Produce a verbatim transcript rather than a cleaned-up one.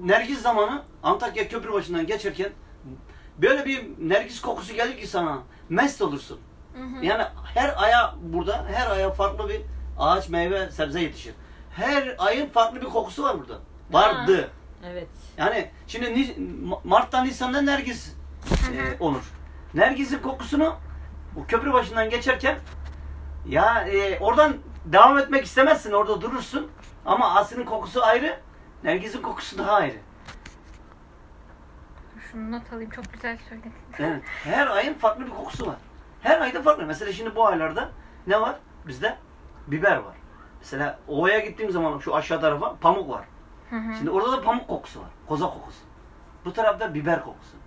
Nergiz zamanı Antakya köprü başından geçerken böyle bir nergis kokusu gelir ki sana mest olursun. Hı hı. Yani her aya burada, her aya farklı bir ağaç, meyve, sebze yetişir. Her ayın farklı bir kokusu var burada. Vardı. Ha, evet. Yani şimdi Mart'tan Nisan'da nergis e, olur. Nergisin kokusunu bu köprü başından geçerken ya e, oradan devam etmek istemezsin, orada durursun. Ama Asya'nın kokusu ayrı, Nergis'in kokusu daha ayrı. Şunu not alayım, çok güzel söyledin. Evet. Her ayın farklı bir kokusu var. Her ayda farklı. Mesela şimdi bu aylarda ne var? Bizde biber var. Mesela ovaya gittiğim zaman şu aşağı tarafa pamuk var. Hı hı. Şimdi orada da pamuk kokusu var. Koza kokusu. Bu tarafta biber kokusu.